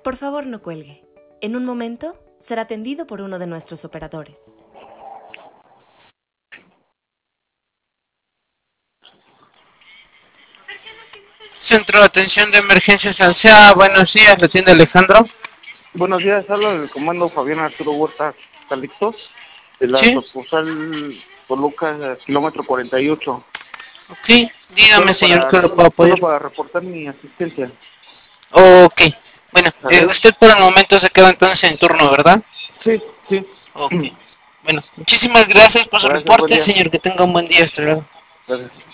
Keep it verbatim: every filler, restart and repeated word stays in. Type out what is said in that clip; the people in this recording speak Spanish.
Por favor, no cuelgue. En un momento será atendido por uno de nuestros operadores. Centro de Atención de Emergencias Alsea, buenos días, ¿le atiende Alejandro? Buenos días, habla del comando Fabián Arturo Huerta Calixto, de la ¿Sí? sucursal Toluca, kilómetro cuarenta y ocho. Sí, dígame Solo señor, para, ¿qué le puedo solo apoyar? para reportar mi asistencia. Ok, bueno, eh, ¿Sale? usted por el momento se queda entonces en turno, ¿verdad? Sí, sí. Ok, bueno, muchísimas gracias por su Gracias, buen reporte, día. señor, que tenga un buen día, hasta luego. Gracias.